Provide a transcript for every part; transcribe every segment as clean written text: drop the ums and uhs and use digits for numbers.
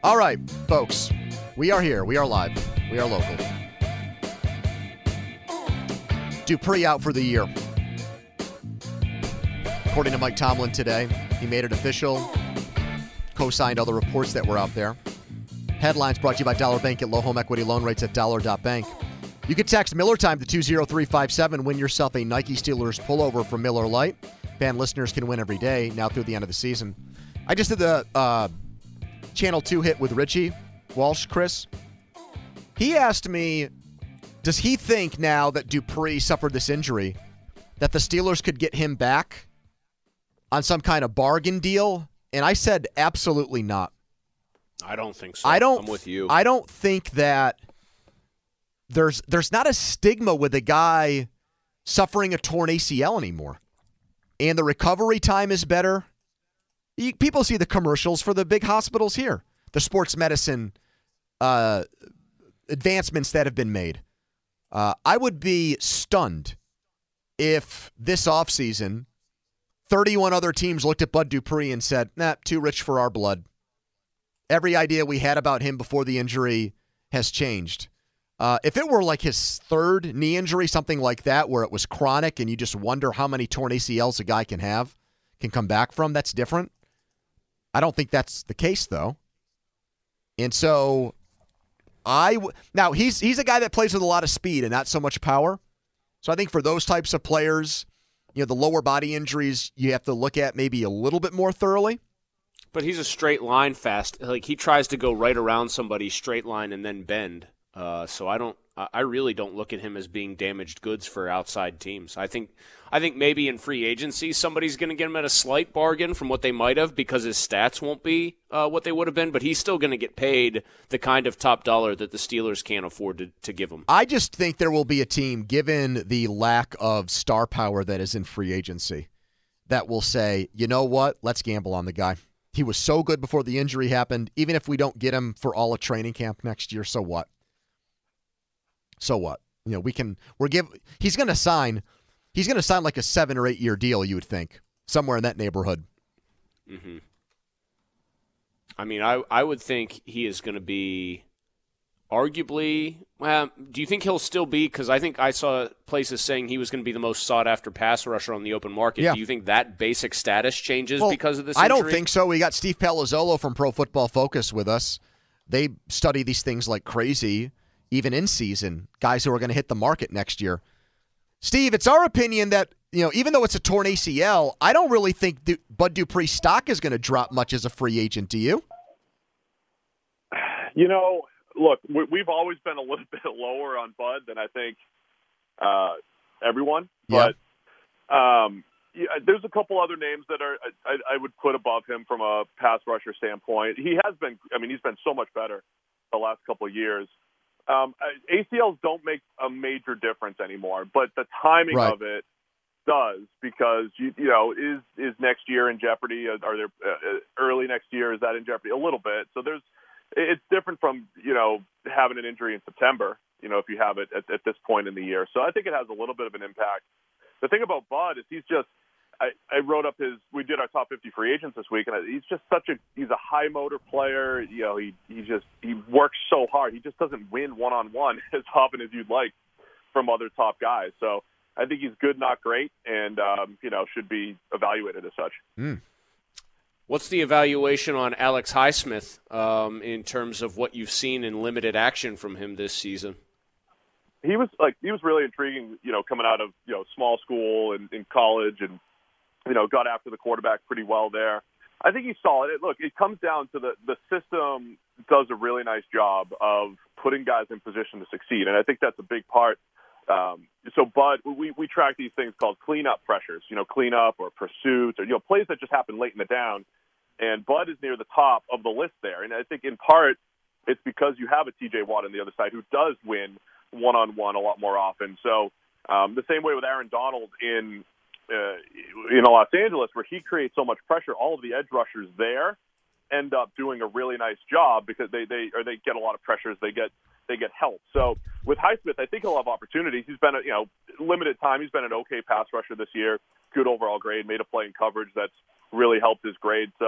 All right, folks. We are here. We are live. We are local. Dupree out for the year. According to Mike Tomlin today, he made it official, co-signed all the reports that were out there. Headlines brought to you by Dollar Bank at low home equity loan rates at dollar.bank. You can text Miller Time to 20357. Win yourself a Nike Steelers pullover from Miller Lite. Fan listeners can win every day now through the end of the season. I just did the Channel 2 hit with Richie Walsh, Chris. He asked me, does he think now that Dupree suffered this injury that the Steelers could get him back on some kind of bargain deal? And I said, absolutely not. I don't think so. I'm with you. I don't think that there's not a stigma with a guy suffering a torn ACL anymore. And the recovery time is better. People see the commercials for the big hospitals here, the sports medicine advancements that have been made. I would be stunned if this offseason 31 other teams looked at Bud Dupree and said, nah, too rich for our blood. Every idea we had about him before the injury has changed. If it were like his third knee injury, something like that, where it was chronic and you just wonder how many torn ACLs a guy can come back from, that's different. I don't think that's the case, though. And so now he's a guy that plays with a lot of speed and not so much power. So I think for those types of players, the lower body injuries, you have to look at maybe a little bit more thoroughly. But he's a straight line fast. Like, he tries to go right around somebody, straight line, and then bend. So I really don't look at him as being damaged goods for outside teams. I think maybe in free agency somebody's going to get him at a slight bargain from what they might have because his stats won't be what they would have been, but he's still going to get paid the kind of top dollar that the Steelers can't afford to give him. I just think there will be a team, given the lack of star power that is in free agency, that will say, you know what, let's gamble on the guy. He was so good before the injury happened. Even if we don't get him for all of training camp next year, so what? So what? He's going to sign like a 7 or 8 year deal, you would think, somewhere in that neighborhood. Mm-hmm. I mean, I would think he is going to be arguably, do you think he'll still be, because I think I saw places saying he was going to be the most sought after pass rusher on the open market. Yeah. Do you think that basic status changes because of this injury? I don't think so. We got Steve Palazzolo from Pro Football Focus with us. They study these things like crazy. Even in season, guys who are going to hit the market next year. Steve, it's our opinion that, even though it's a torn ACL, I don't really think Bud Dupree's stock is going to drop much as a free agent. Do you? Look, we've always been a little bit lower on Bud than I think everyone. Yeah. But there's a couple other names that I would put above him from a pass rusher standpoint. He's been so much better the last couple of years. ACLs don't make a major difference anymore, but the timing of it does, because is next year in jeopardy? Are there early next year? Is that in jeopardy? A little bit. So it's different from having an injury in September. If you have it at this point in the year, so I think it has a little bit of an impact. The thing about Bud is he's just. I wrote up we did our top 50 free agents this week, and he's just he's a high motor player. He works so hard. He just doesn't win one-on-one as often as you'd like from other top guys. So I think he's good, not great, and, should be evaluated as such. What's the evaluation on Alex Highsmith in terms of what you've seen in limited action from him this season? He was really intriguing, coming out of, small school and in college, and, got after the quarterback pretty well there. I think he's solid. Look, it comes down to the system does a really nice job of putting guys in position to succeed, and I think that's a big part. So Bud, we track these things called cleanup pressures, cleanup or pursuits, or, plays that just happen late in the down, and Bud is near the top of the list there. And I think in part it's because you have a TJ Watt on the other side who does win one-on-one a lot more often. So the same way with Aaron Donald in Los Angeles, where he creates so much pressure, all of the edge rushers there end up doing a really nice job because they get a lot of pressures. They get help. So with Highsmith, I think he'll have opportunities. He's been limited time. He's been an okay pass rusher this year. Good overall grade. Made a play in coverage that's really helped his grade. So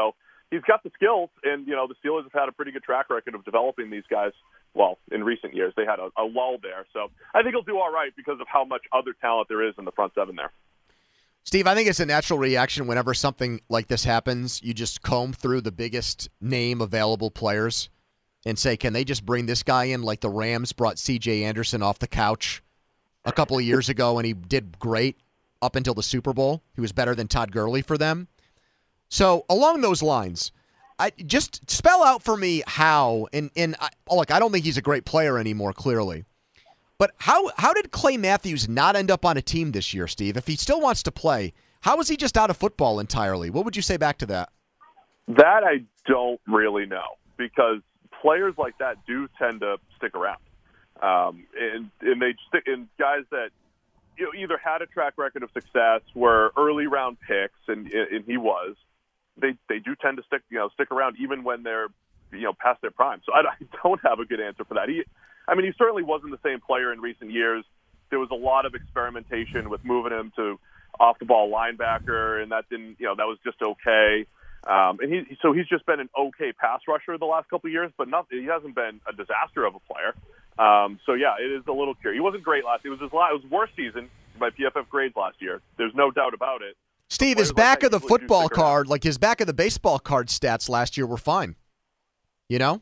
he's got the skills, and the Steelers have had a pretty good track record of developing these guys. Well, in recent years, they had a lull there, so I think he'll do all right because of how much other talent there is in the front seven there. Steve, I think it's a natural reaction whenever something like this happens. You just comb through the biggest name available players and say, can they just bring this guy in like the Rams brought C.J. Anderson off the couch a couple of years ago, and he did great up until the Super Bowl. He was better than Todd Gurley for them. So along those lines, I just spell out for me how, look, I don't think he's a great player anymore, clearly. But how did Clay Matthews not end up on a team this year, Steve? If he still wants to play, how is he just out of football entirely? What would you say back to that? That I don't really know, because players like that do tend to stick around. And they stick in guys that either had a track record of success, were early round picks, and he was. They do tend to stick around even when they're past their prime. So I don't have a good answer for that. He certainly wasn't the same player in recent years. There was a lot of experimentation with moving him to off the ball linebacker, and that didn't that was just okay. And he's just been an okay pass rusher the last couple of years, but he hasn't been a disaster of a player. So yeah, it is a little curious. He wasn't great last year. It was worst season by PFF grades last year. There's no doubt about it. Steve, his back of the football card, like his back of the baseball card stats last year were fine. Yeah,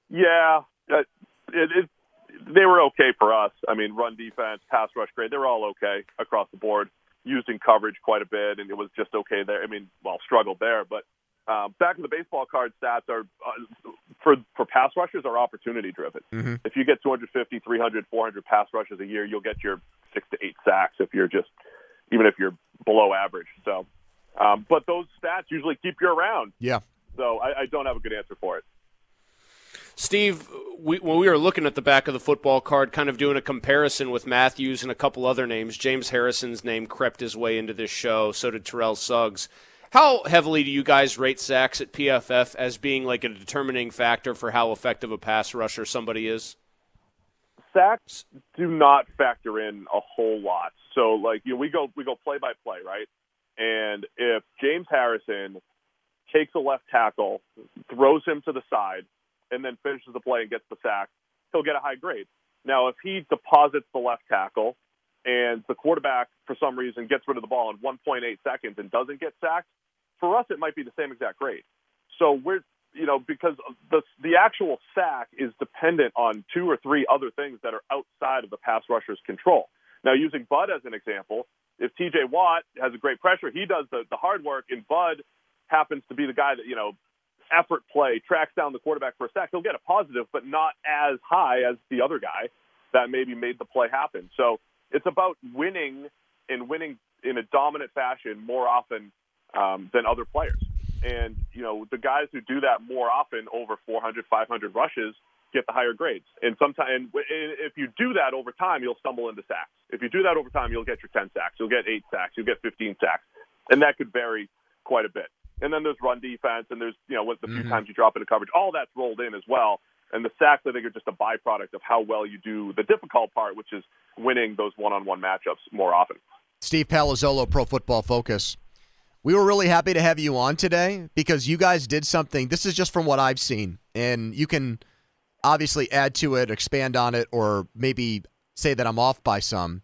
they were okay for us. Run defense, pass rush grade, they were all okay across the board. Used in coverage quite a bit, and it was just okay there. Struggled there, but back of the baseball card stats are for pass rushers are opportunity driven. Mm-hmm. If you get 250, 300, 400 pass rushes a year, you'll get your 6 to 8 sacks even if you're below average. So, but those stats usually keep you around. Yeah. So I don't have a good answer for it. Steve, when we were looking at the back of the football card, kind of doing a comparison with Matthews and a couple other names, James Harrison's name crept his way into this show. So did Terrell Suggs. How heavily do you guys rate sacks at PFF as being like a determining factor for how effective a pass rusher somebody is? Sacks do not factor in a whole lot. So, we go play by play, right? And if James Harrison takes a left tackle, throws him to the side, and then finishes the play and gets the sack, he'll get a high grade. Now, if he deposits the left tackle and the quarterback, for some reason, gets rid of the ball in 1.8 seconds and doesn't get sacked, for us, it might be the same exact grade. So because the actual sack is dependent on 2 or 3 other things that are outside of the pass rusher's control. Now, using Bud as an example, if T.J. Watt has a great pressure, he does the hard work, and Bud happens to be the guy that, effort play, tracks down the quarterback for a sack, he'll get a positive, but not as high as the other guy that maybe made the play happen. So it's about winning in a dominant fashion more often than other players. And, the guys who do that more often, over 400, 500 rushes, get the higher grades. And sometimes, if you do that over time, you'll stumble into sacks. If you do that over time, you'll get your 10 sacks. You'll get 8 sacks. You'll get 15 sacks. And that could vary quite a bit. And then there's run defense, and there's, with the few times you drop into coverage, all that's rolled in as well. And the sacks, I think, are just a byproduct of how well you do the difficult part, which is winning those one-on-one matchups more often. Steve Palazzolo, Pro Football Focus. We were really happy to have you on today because you guys did something. This is just from what I've seen, and you can obviously add to it, expand on it, or maybe say that I'm off by some.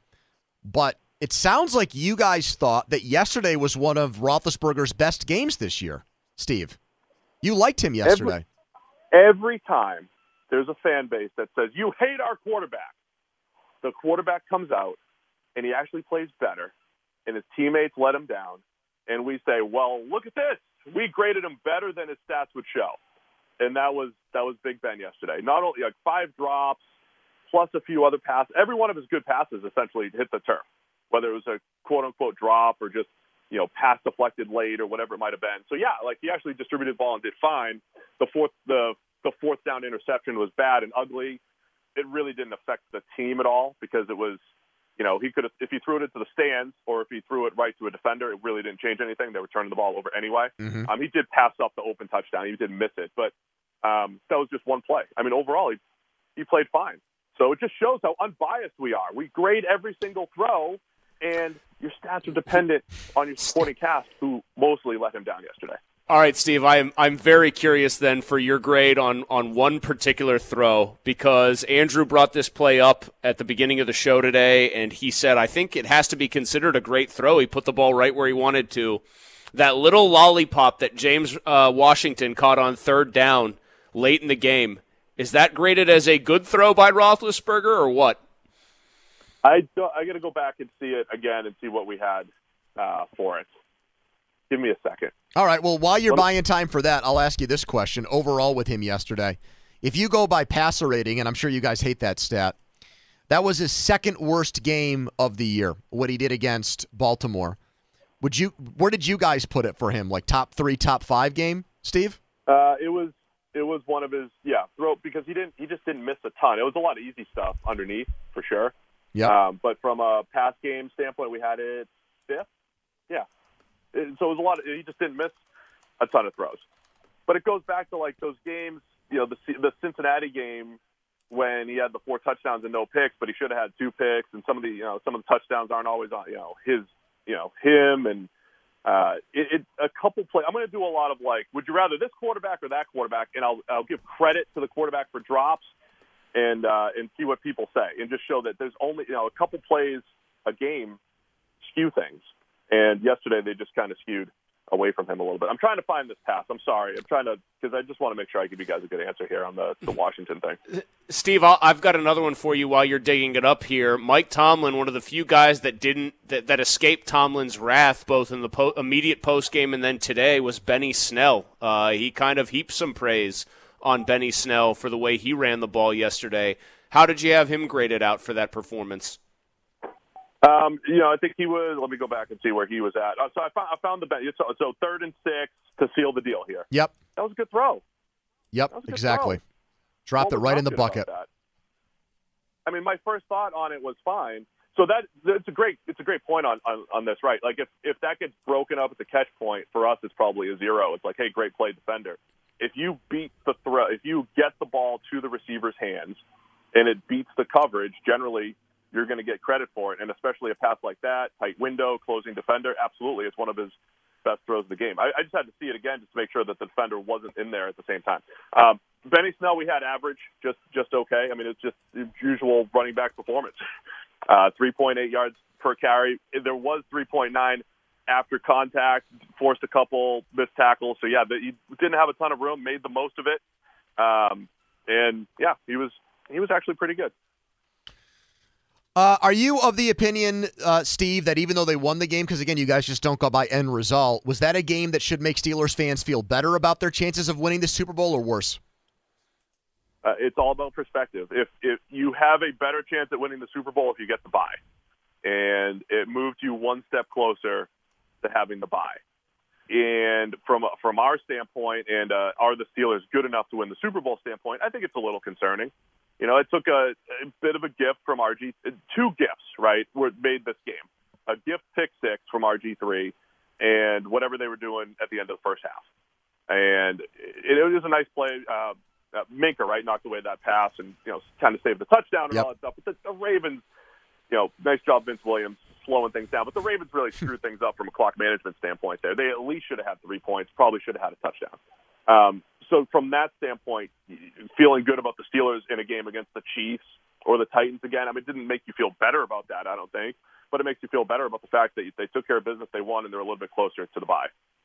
But it sounds like you guys thought that yesterday was one of Roethlisberger's best games this year, Steve. You liked him yesterday. Every time there's a fan base that says, you hate our quarterback, the quarterback comes out, and he actually plays better, and his teammates let him down, and we say, well, look at this. We graded him better than his stats would show. And that was Big Ben yesterday. Not only 5 drops, plus a few other passes. Every one of his good passes essentially hit the turf, whether it was a quote-unquote drop or just, pass deflected late or whatever it might have been. So, yeah, he actually distributed the ball and did fine. The fourth down interception was bad and ugly. It really didn't affect the team at all because it was, he could have, if he threw it into the stands or if he threw it right to a defender, it really didn't change anything. They were turning the ball over anyway. Mm-hmm. He did pass up the open touchdown. He didn't miss it, but that was just one play. Overall, he played fine. So it just shows how unbiased we are. We grade every single throw, and your stats are dependent on your supporting cast, who mostly let him down yesterday. All right, Steve, I'm very curious then for your grade on one particular throw, because Andrew brought this play up at the beginning of the show today, and he said, I think it has to be considered a great throw. He put the ball right where he wanted to. That little lollipop that James Washington caught on third down late in the game, is that graded as a good throw by Roethlisberger or what? I got to go back and see it again and see what we had for it. Give me a second. All right, well, while you're buying time for that, I'll ask you this question. Overall with him yesterday, if you go by passer rating, and I'm sure you guys hate that stat, that was his second worst game of the year, what he did against Baltimore. Where did you guys put it for him? Like top 3, top 5 game, Steve? It was one of his throw, because he just didn't miss a ton. It was a lot of easy stuff underneath for sure. Yeah. But from a pass game standpoint, we had it 5th. Yeah. So it was a lot. He just didn't miss a ton of throws. But it goes back to like those games, the Cincinnati game when he had the 4 touchdowns and no picks, but he should have had 2 picks, and some of the touchdowns aren't always on him, and a couple plays. I'm going to do a lot of like, would you rather this quarterback or that quarterback, and I'll give credit to the quarterback for drops and see what people say, and just show that there's only a couple plays a game skew things. And yesterday they just kind of skewed away from him a little bit. I'm trying to find this pass. I'm sorry. Because I just want to make sure I give you guys a good answer here on the Washington thing. Steve, I've got another one for you while you're digging it up here. Mike Tomlin, one of the few guys that escaped Tomlin's wrath, both in the immediate postgame and then today, was Benny Snell. He kind of heaped some praise on Benny Snell for the way he ran the ball yesterday. How did you have him graded out for that performance? I think he was. Let me go back and see where he was at. So I found the so 3rd and 6 to seal the deal here. Yep, that was a good throw. Yep, exactly. Throw. Dropped it right in the bucket. I mean, my first thought on it was fine. So it's a great point on this, right? Like if that gets broken up at the catch point, for us it's probably a 0. It's like, hey, great play, defender. If you beat the throw, if you get the ball to the receiver's hands and it beats the coverage, generally you're going to get credit for it, and especially a pass like that, tight window, closing defender, absolutely. It's one of his best throws of the game. I just had to see it again just to make sure that the defender wasn't in there at the same time. Benny Snell, we had average, just okay. I mean, it's just usual running back performance. 3.8 yards per carry. There was 3.9 after contact, forced a couple missed tackles. So, yeah, he didn't have a ton of room, made the most of it. And, yeah, he was actually pretty good. Are you of the opinion, Steve, that even though they won the game, because, again, you guys just don't go by end result, was that a game that should make Steelers fans feel better about their chances of winning the Super Bowl or worse? It's all about perspective. If you have a better chance at winning the Super Bowl if you get the bye, and it moved you one step closer to having the bye. And from our standpoint, and are the Steelers good enough to win the Super Bowl standpoint, I think it's a little concerning. It took a bit of a gift from RG. 2 gifts, right, made this game. A gift pick 6 from RG3 and whatever they were doing at the end of the first half. And it was a nice play. Minka, right, knocked away that pass and, kind of saved the touchdown and all that stuff. But the Ravens, nice job, Vince Williams, slowing things down. But the Ravens really screwed things up from a clock management standpoint there. They at least should have had 3 points, probably should have had a touchdown. So from that standpoint, feeling good about the Steelers in a game against the Chiefs or the Titans again, I mean, it didn't make you feel better about that, I don't think. But it makes you feel better about the fact that they took care of business, they won, and they're a little bit closer to the bye.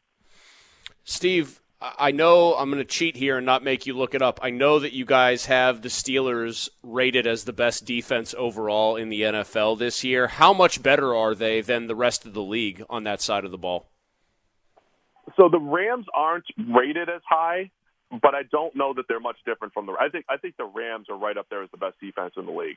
Steve, I know I'm going to cheat here and not make you look it up. I know that you guys have the Steelers rated as the best defense overall in the NFL this year. How much better are they than the rest of the league on that side of the ball? So the Rams aren't rated as high, but I don't know that they're much different from I think the Rams are right up there as the best defense in the league.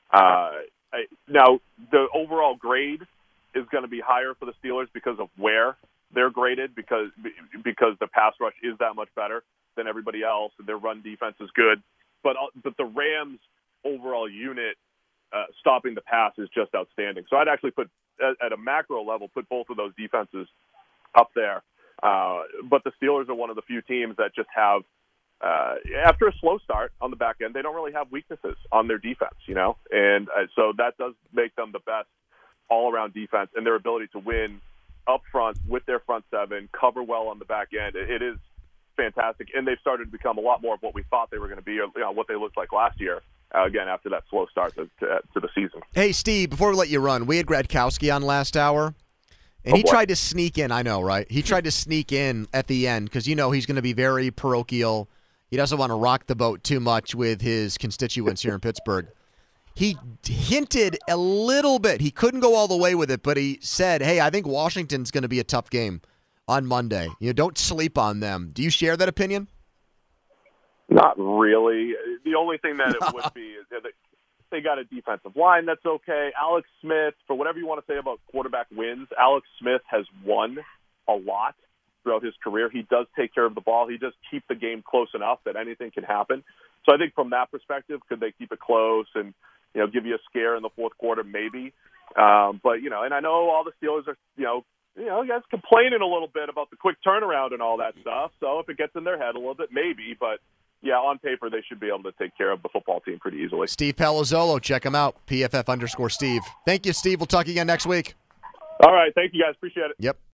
Now, the overall grade is going to be higher for the Steelers because of where they're graded, because the pass rush is that much better than everybody else, and their run defense is good. But the Rams' overall unit stopping the pass is just outstanding. So I'd actually put, at a macro level, put both of those defenses up there. But the Steelers are one of the few teams that just have, after a slow start on the back end, they don't really have weaknesses on their defense, And so that does make them the best all-around defense, and their ability to win up front with their front seven, cover well on the back end. It is fantastic, and they've started to become a lot more of what we thought they were going to be, what they looked like last year, again, after that slow start to the season. Hey, Steve, before we let you run, we had Gradkowski on last hour, and he tried to sneak in. I know, right? He tried to sneak in at the end because, he's going to be very parochial. He doesn't want to rock the boat too much with his constituents here in Pittsburgh. He hinted a little bit. He couldn't go all the way with it, but he said, hey, I think Washington's going to be a tough game on Monday. Don't sleep on them. Do you share that opinion? Not really. The only thing that it would be is that they got a defensive line that's okay. Alex Smith, for whatever you want to say about quarterback wins, Alex Smith has won a lot throughout his career. He does take care of the ball. He does keep the game close enough that anything can happen. So I think from that perspective, could they keep it close and give you a scare in the fourth quarter? Maybe. But and I know all the Steelers are you guys complaining a little bit about the quick turnaround and all that stuff. So if it gets in their head a little bit, maybe. But, yeah, on paper, they should be able to take care of the football team pretty easily. Steve Palazzolo, check him out, PFF_Steve. Thank you, Steve. We'll talk again next week. All right. Thank you, guys. Appreciate it. Yep.